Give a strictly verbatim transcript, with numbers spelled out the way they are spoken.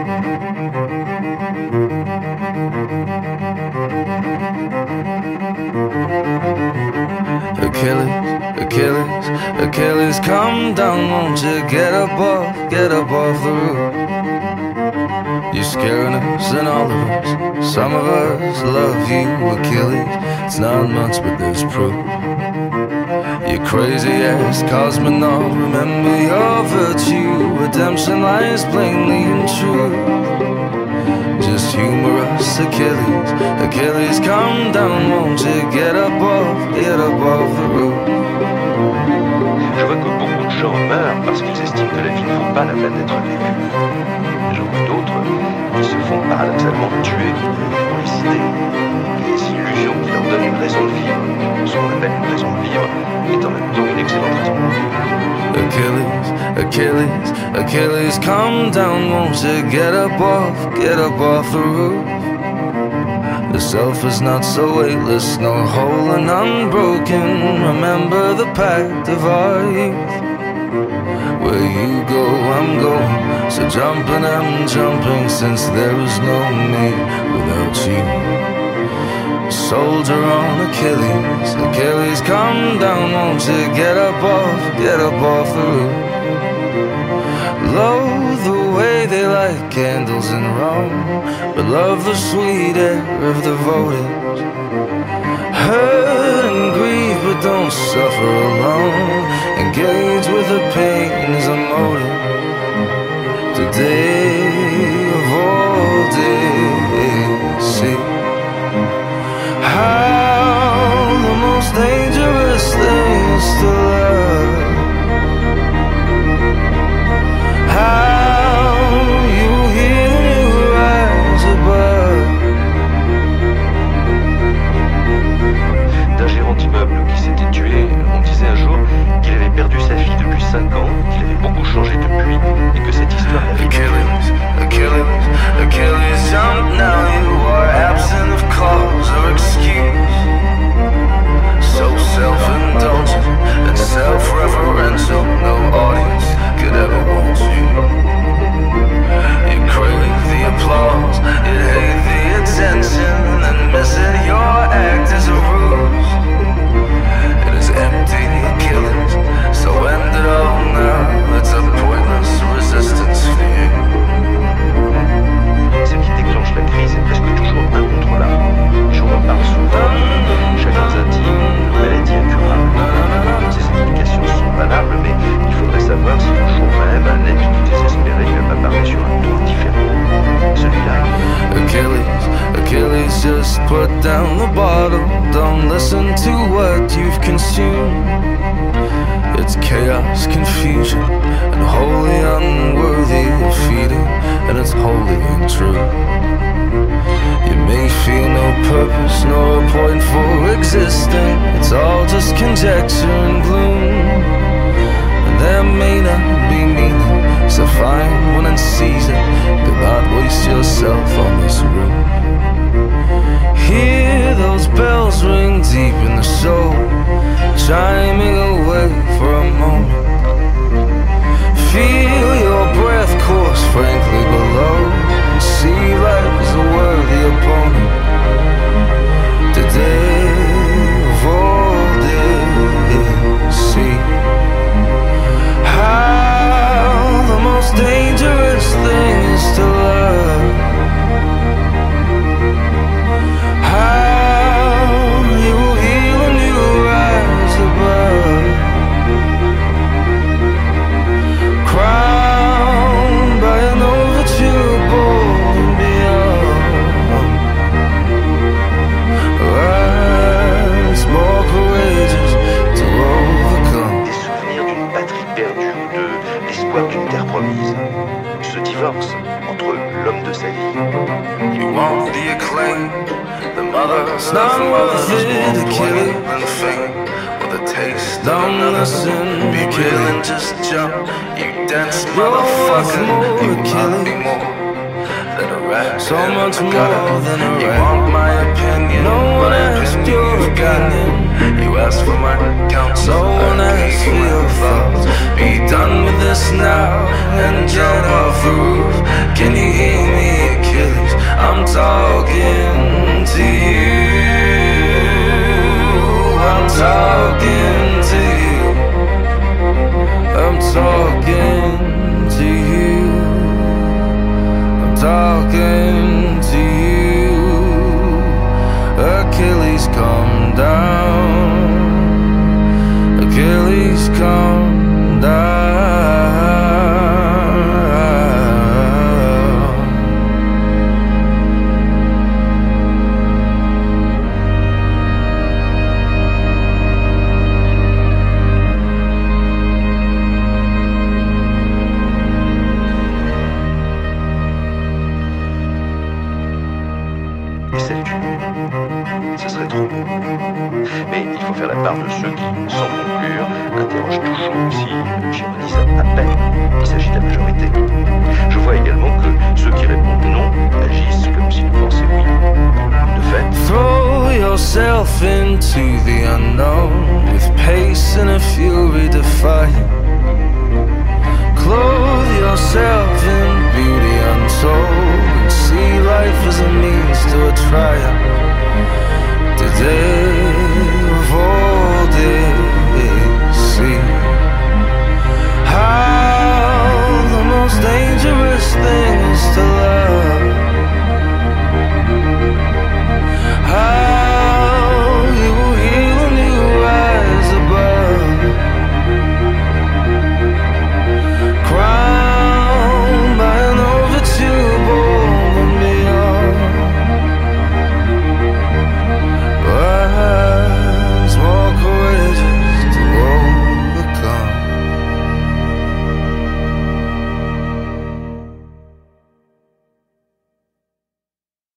Achilles, Achilles, Achilles, come down, won't you get up off, get up off the roof. You're scaring us and all of us, some of us love you, Achilles. It's not much but there's proof. You crazy ass cosmonaut, remember your virtue. Redemption lies plainly in truth. Just humor us, Achilles, Achilles, come down, won't you get up off, get up off the roof. Je vois que beaucoup de gens meurent parce qu'ils estiment que la vie ne vaut pas la peine d'être vécue. J'en vois d'autres qui se font paradoxalement tuer pour les idées, les illusions qui leur donnent une raison de vivre. Ce qu'on appelle une raison de vivre est en même temps une excellente raison de vivre. Achilles, Achilles, Achilles, come down, won't you get up off, get up off the roof. The self is not so weightless, nor whole and unbroken. Remember the pact of our youth. Where you go, I'm going, so jumping, I'm jumping, since there is no me without you. Soldier on Achilles, Achilles, come down, won't you get up off, get up off the roof. Loathe the way they light candles in Rome, but love the sweet air of the votive. Hurt and grieve, but don't suffer alone. Engage with the pain as a motive. Today of all days, see how the most dangerous thing is to love. How you hear you rise above. D'un gérant d'immeuble qui s'était tué, on disait un jour qu'il avait perdu sa fille depuis cinq ans, qu'il avait beaucoup changé depuis, et que cette histoire l'avait Achilles, Achilles, Achilles, jump now, you are absent of cause or excuse. So self-indulgent and self-referential, no audience could ever want you. You crave the applause, you hate the attention, and miss it, your act is a ruse. It is empty, Achilles, so end it all now. It's a pointless resistance for you. Ce qui déclenche la crise est presque toujours incontrôlable. J'en reparle souvent, chagrins intimes, maladies incurables. Ces explications sont valables, mais il faudrait savoir si le jour même un être désespéré lui apparaît sur un ton différent. Celui-là. Achilles, Achilles, just put down the bottle. Don't listen to what you've consumed. It's chaos, confusion, and wholly unworthy of feeding, and it's wholly untrue. You may feel no purpose, nor a point for existing. It's all just conjecture and gloom. And there may not be meaning, so find one and seize it. Do not waste yourself on this room. Hear those bells ring deep in the soul, chiming away for a moment. Feel your breath course frankly below, and see life as a worthy opponent. Today of all days, see how the most dangerous thing is to love. How you will heal when you rise above. Crowned by an overture bold and beyond. Rise more courageous to overcome. Des souvenirs d'une patrie perdue ou de l'espoir d'une terre promise. Ce divorce entre l'homme de sa vie. You want the acclaim, the mother, nothing worth it, Achilles and fame, with a taste of another. Be real and just jump, you dense motherfucker. You want me more than a rat, so much more than a rat. You want my opinion, no one asked your opinion. You asked for my counsel, no one asked for your thoughts. Be done with this now and jump off the roof. Can you hear me? celle du ce serait trop. Mais il faut faire la part de ceux qui, sans conclure, interrogent toujours si j'ironise à peine il s'agit de la majorité. Je vois également que ceux qui répondent non agissent comme s'ils pensaient oui. De fait, throw yourself into the unknown with pace and a fury defying. Clothe yourself